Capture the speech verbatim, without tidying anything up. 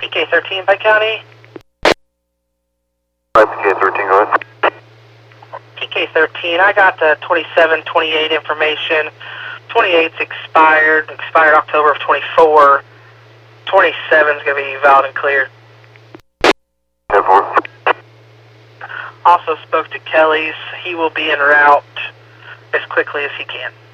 P K thirteen, Pike County. P K thirteen, go ahead. P K thirteen, I got the twenty-seven twenty-eight information. twenty-eight's expired, expired October of twenty-four. twenty-seven's going to be valid and clear. ten four. Also spoke to Kelly's. He will be en route as quickly as he can.